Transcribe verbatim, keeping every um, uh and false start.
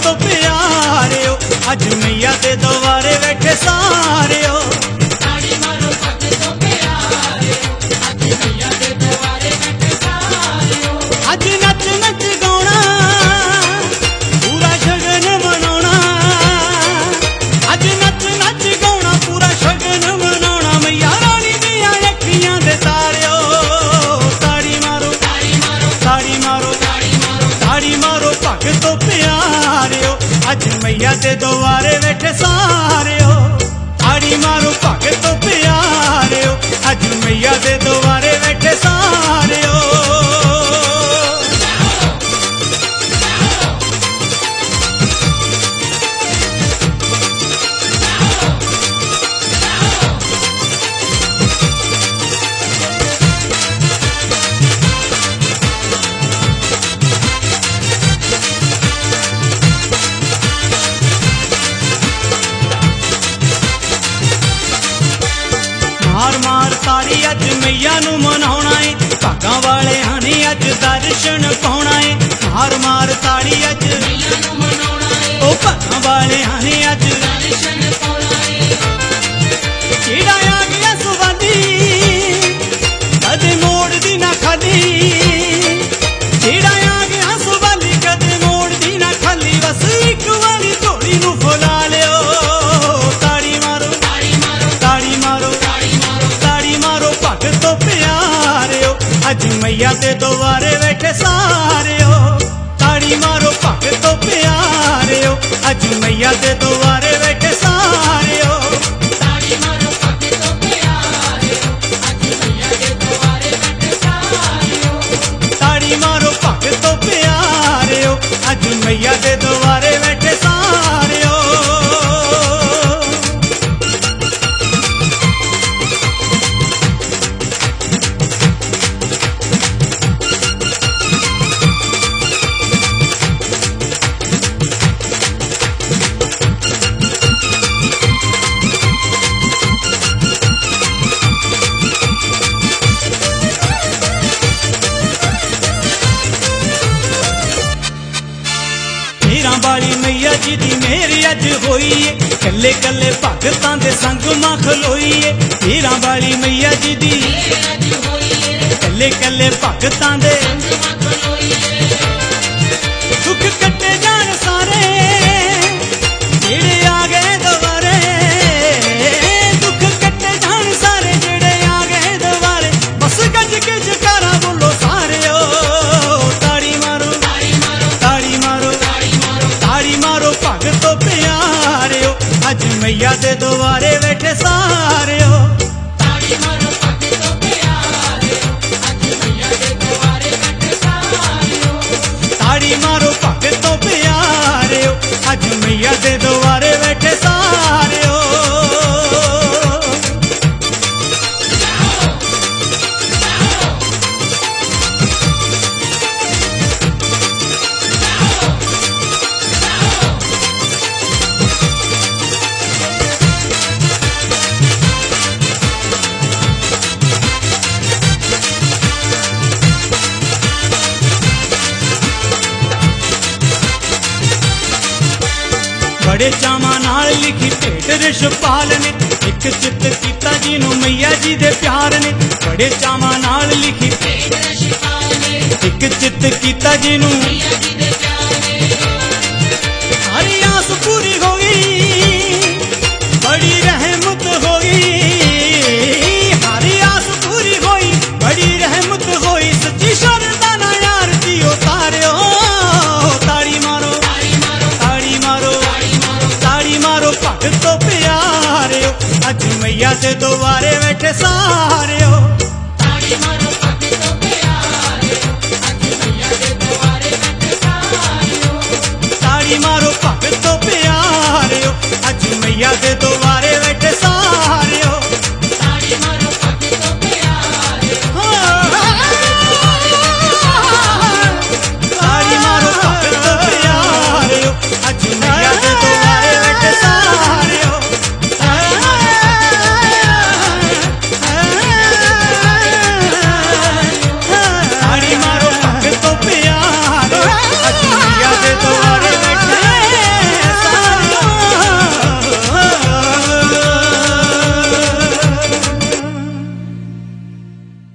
तो प्यारियो अज मैया दे द्वारे बैठे सारियो। ताड़ी मारो भगतो प्यारे अज मैया दे द्वारे बैठे सारियो। अज नच नच गाना पूरा शगन मनाना, अज नच नच गाना पूरा शगन मनाना, मैया रानी दिया अखियां दे तारियो। ताड़ी मारो ताड़ी मारो ताड़ी मारो ताड़ी मारो ताड़ी मारो भगतो प्यारियो अज मैया दे द्वारे बैठे सारियो। ताड़ी मारो भगतो प्यारियो अज मैया दे द्वारे बैठे सारियो। मार मार ताड़ी अज मैया नू मनाउणा है, भागां वाले हनी अज दर्शन पाउणा है। मार मार ताड़ी अज मैया नू मनाउणा है, ओ भागां वाले हनी अज दर्शन पाउणा है। जेड़ा आ गया सुवादी कदे मोड़ दी ना खाली, जेड़ा आ गया सुवादी कदे मोड़ दी ना खाली, बस एक वाली झोली नू फुला लियो। ताड़ी मारो ताड़ी मारो ताड़ी मारो ताड़ी मारो ताड़ी मारो भगतो प्यारियो अज मैया दे द्वारे बैठे सारियो। ताड़ी मारो भगतो प्यारियो अज मैया दे द्वारे बैठे सारियो। ताड़ी मारो भगतो प्यारे अज मैया दे द्वारे बैठे सारियो। ताड़ी मारो भगतो प्यारियो अज मैया दे द्वारे बैठे सारियो। मेरा बाली मैया जी दी मेरी अज होई है, कल्ले कल्ले भगतां दे संग मां खलोई है। मेरा बाली मैया जी दी अज होई है, कल्ले कल्ले भगतां दे संगमा खलोई है। दुख कट्टे जान सारे जेड़े आ गए द्वारे, दुख कट्टे जान सारे जेड़े आ गए द्वारे, बस गज के जकारा बोलो सारे। ओ ताड़ी मारो ताड़ी मारो ताड़ी मारो ताड़ी मारो ताड़ी मारो भगतो प्यारियो अज मैया दे द्वारे बैठे सारियो। ताड़ी मारो भगतो प्यारे अज मैया दे द्वारे बैठे सारियो। ताड़ी मारो भगतो प्यारियो अज मैया दे द्वारे बैठे सारियो। बड़े चावां नाल लिखी भेट रिशपाल ने, एक चित कीता जी नू मैया जी दे प्यार ने। बड़े चावां नाल लिखी भेट रिशपाल ने, एक चित कीता जी नू मैया जी दे प्यार ने। हरी आस पूरी हो गई बड़ी रहमत हो गई, हरी आस पूरी होई बड़ी रहमत होई, सच्ची श्रद्धा ना यार दी उतारियो। ताड़ी मारो ताड़ी मारो ताड़ी मारो ताड़ी मारो ताड़ी मारो भगतो प्यारियो अज मैया दे द्वारे बैठे सारियो। ताड़ी मारो भगतो प्यारे अज मैया दे द्वारे बैठे सारियो। ताड़ी मारो भगतो प्यारियो अज मैया दे द्वारे